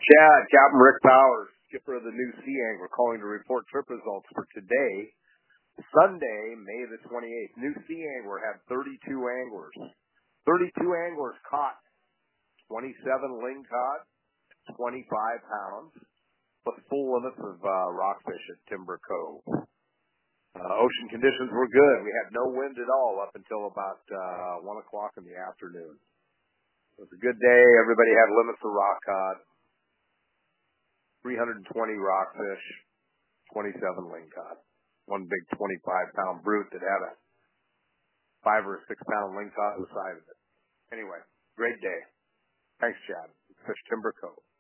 Chad, Captain Rick Powers, skipper of the New Sea Angler, calling to report trip results for today, Sunday, May the 28th. New Sea Angler had 32 anglers. 32 anglers caught 27 lingcod, 25 pounds, with full limits of rockfish at Timber Cove. Ocean conditions were good. We had no wind at all up until about 1 o'clock in the afternoon. It was a good day. Everybody had limits of rock cod. 320 rockfish, 27 lingcod. One big 25-pound brute that had a 5 or 6 pound lingcod on the side of it. Anyway, great day. Thanks, Chad. Fish Timber Cove.